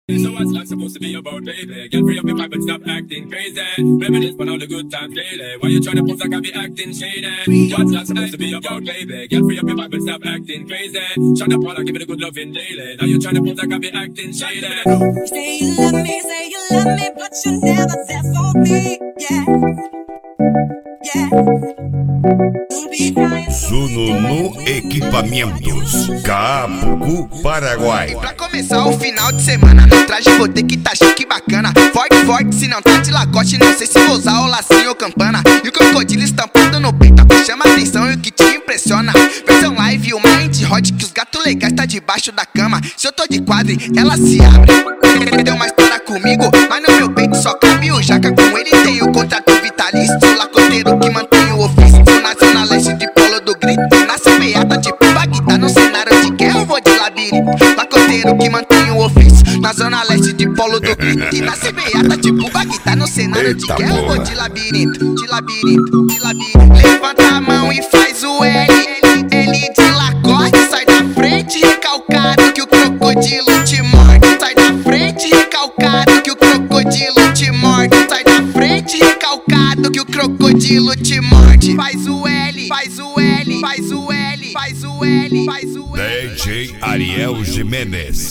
So what's life supposed to be about, baby? Get free up your vibe and stop acting crazy. Reminisce on all the good times daily. Why you tryna pose like I be acting shady? What's life supposed to be about, baby? Get free up your vibe and stop acting crazy. Shut up while I give it a good loving daily. Now you tryna pose like I be acting shady. Say you love me, but you're never there for me. Yeah, yeah. You'll be crying for me. Sununu Equipamentos, Caapucu, Paraguai. E pra começar o final de semana, no traje vou ter que tá chique bacana. Forte, forte, se não tá de lacoste, não sei se vou usar o lacinho ou campana. E o crocodilo estampado no peito, o que chama atenção e o que te impressiona. Versão live, o mind hot, que os gatos legais tá debaixo da cama. Se eu tô de quadre, ela se abre. Deu uma história comigo, mas no meu peito só cabe o jaca. Com ele tem o contrato vitalício, lacoteiro que mantém o ofício. Na zona leste de polo do grito, na beata tipo Bagdá. No cenário de guerra eu vou de labirinto, lacoteiro que mantém o ofício. Na zona leste de polo do grito, e na beata tipo Bagdá. No cenário de guerra eu vou de labirinto, de labirinto, de labirinto. Levanta a mão e faz o L, L de lacoste. Sai da frente recalcado que o crocodilo te morde. Sai da frente recalcado que o crocodilo te morde. Sai da frente recalcado que o crocodilo te morde. Faz o L, faz o L, faz o L, faz o L, faz o L. DJ Ariel Jimenez.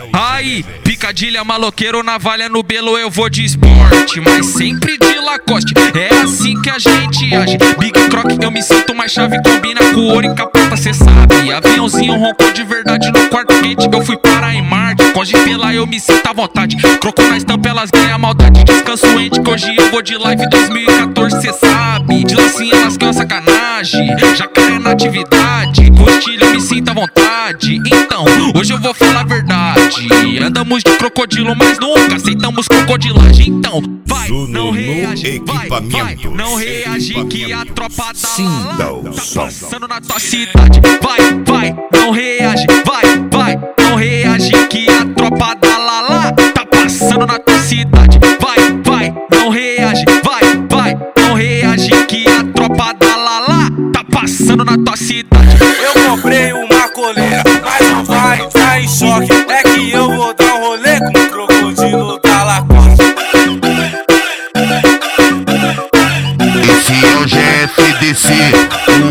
Aí, picadilha, maloqueiro, navalha no belo, eu vou de esporte, mas sempre de Lacoste. É assim que a gente age. Big Croc, eu me sinto mais chave, combina com ouro e capota, cê sabe. Aviãozinho roncou de verdade no quarto quente, eu fui para em Marte. Pode pelar, eu me sinto à vontade. Croco na estampa, elas ganham maldade. Descanso ente, que hoje eu vou de live 2014, cê sabe. De lacinha, elas ganham sacanagem. Jacaré na atividade, com estilo eu me sinto à vontade. Então, hoje eu vou falar a verdade. Andamos de crocodilo, mas nunca aceitamos crocodilagem. Então, vai, não reage, vai, não reage que a tropa da Lala tá passando na tua cidade. Vai, não reage, vai, não reage que a tropa da Lala tá passando na tua cidade. Vai, não reage, vai, não reage que a tropa da Lala tá passando na tua cidade. Eu comprei uma coleira, mas não vai entrar em choque. É que eu vou dar um rolê com o crocodilo da Lacoste. Esse é o GFDC,